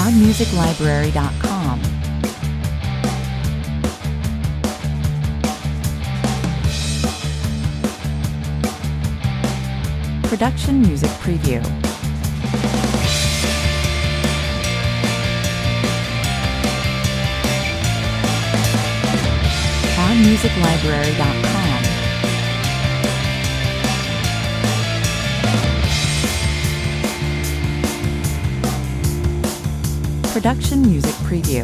ProudMusicLibrary.com. Production Music Preview. ProudMusicLibrary.com. Production Music Preview.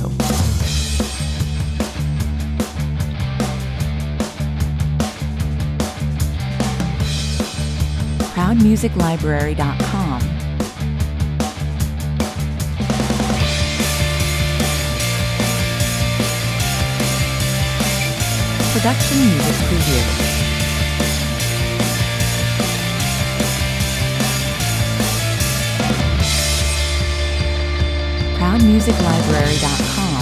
ProudMusicLibrary.com. Production Music Preview. ProudMusicLibrary.com.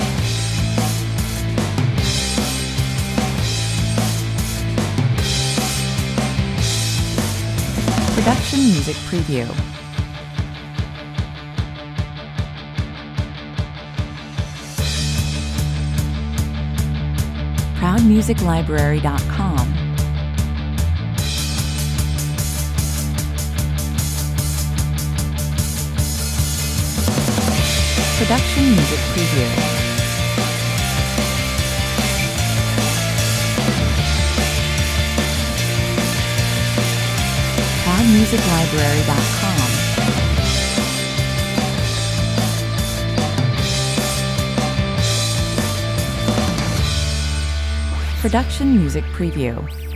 Production Music Preview. ProudMusicLibrary.com. Production Music Preview. ProudMusicLibrary.com. Production Music Preview.